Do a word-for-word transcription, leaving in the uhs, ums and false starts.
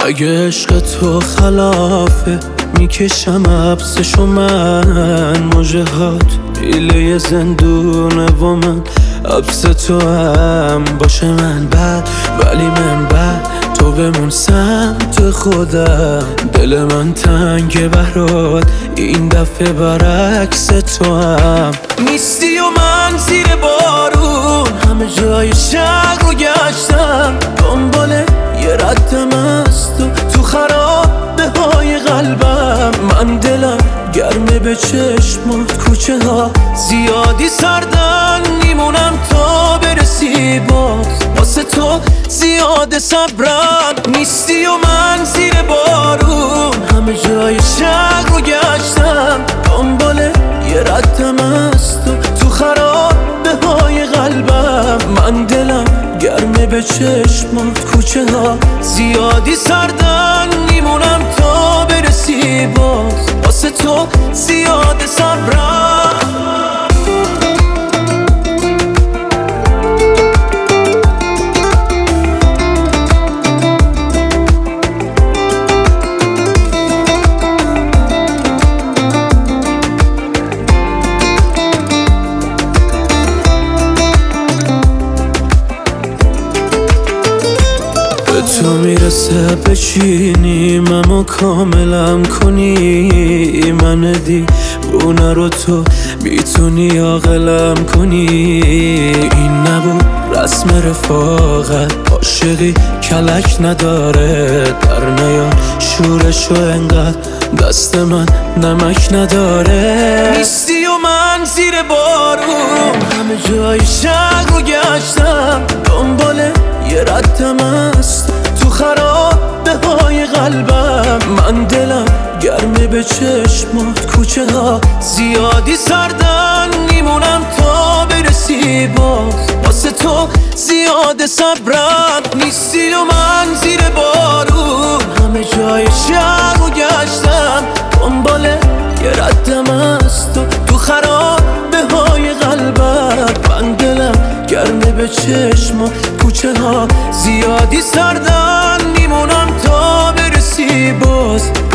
اگه عشق تو خلافه میکشم حبسشو من، مجهات ایله زندونه و من حبس تو هم باشه من بعد، ولی من بعد تو بمون سمت خودم. دل من تنگ برات این دفعه برعکس تو هم نیستی و من زیر بارون همه جای شهر رو گشتم، دنبال یه ردم از تو تو خرابه های قلبم. من دلم گرمه به چشمات، کوچه ها زیادی سردن میمونم تا برسی باز، واسه تو زیاد صبرم. نیستی و من زیر بارون همه جای شهر رو گشتم، دنبال یه ردم از تو تو خرابه های قلبم. من دلم گرمه به چشمات، کوچه ها زیادی سردن میمونم تا برسی باز، واسه تو زیاد صبرم. تو میرسه بچینیم اما کاملم کنی، من دیوونه رو تو میتونی عاقلم کنی. این نبود رسم رفاقت، عاشقی کلک نداره، در نیار شورشو انقدر دست من نمک نداره. نیستی و من زیر بارون همه جای شهر رو گشتم، دنبال یه ردم است تو خرابه های قلبم. من دلم گرمه به چشمات، کوچه ها زیادی سردن میمونم تا برسی باز، واسه تو زیاد صبرم. نیستی و من زیر بارون همه جای شهر رو گشتم، دنبال یه ردم است تو تو خرابه های قلبم. من دلم گرمه به چشمات، کوچه ها زیادی سردن میمونم تا برسی باز،